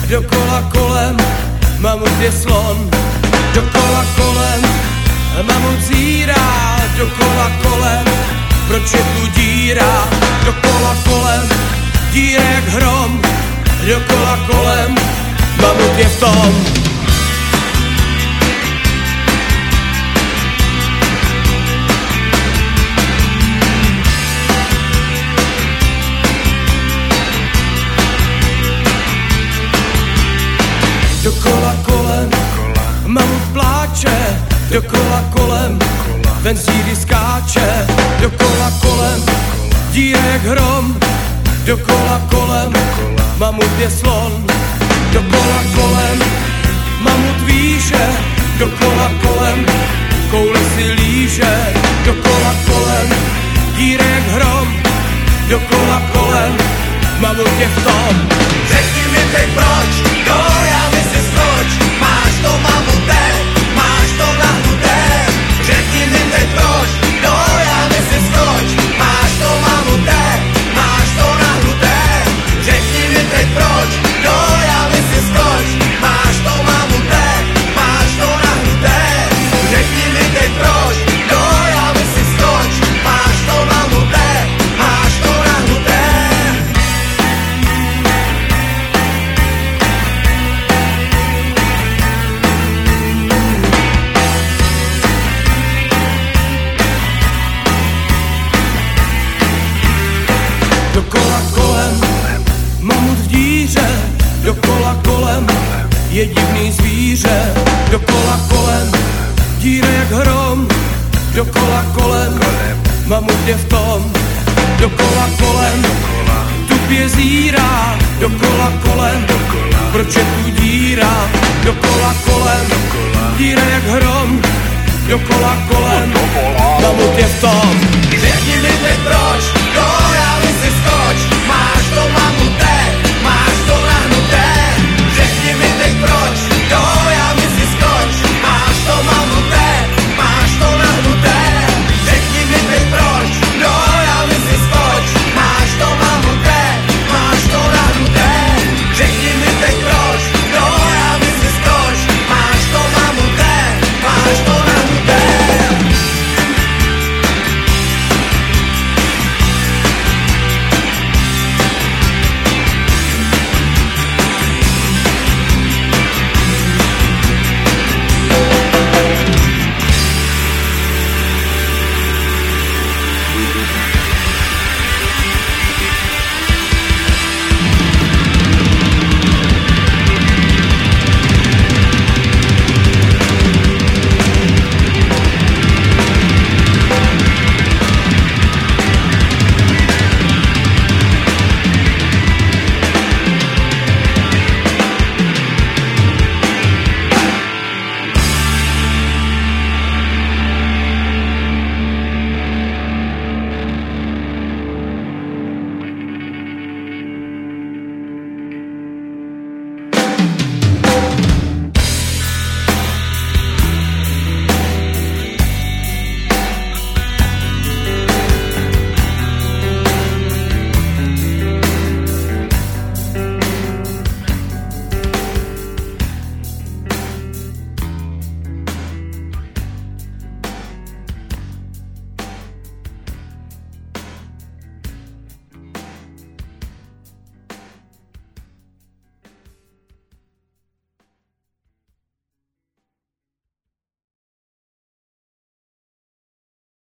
dokola kolem, mamut je slon. Dokola kolem, mamut zírá, dokola kolem, proč je tu díra? Dokola kolem, díra jak hrom, dokola kolem, mamut je v tom. Dokola kolem, mamut pláče, dokola kolem, ven z díry skáče. Dokola kolem, díra jak hrom, dokola kolem, mamut je slon. Dokola kolem, mamut víše, dokola kolem, koule si líže. Dokola kolem, díra jak hrom, dokola kolem, mamut je v tom. Řekni mi teď proč, do javy si skoč, máš to mamute, máš to nahnuté. Řekni mi teď proč, do javy si skoč, máš to mamute, máš to nahnuté. Řekni mi teď proč, do javy si skoč, máš to mamute, máš to nahnuté. Řekni mi teď proč, do javy si skoč, máš to mamute, máš to nahnuté. Dokola kolem, mamut v díře, dokola kolem, je divný zvíře. Dokola kolem, díra jak hrom, dokola kolem, mamut je v tom. Dokola kolem, tupě zírá, dokola kolem, proč je tu díra? Dokola kolem, díra jak hrom, dokola kolem, mamut je v tom. Řekni mi teď proč, do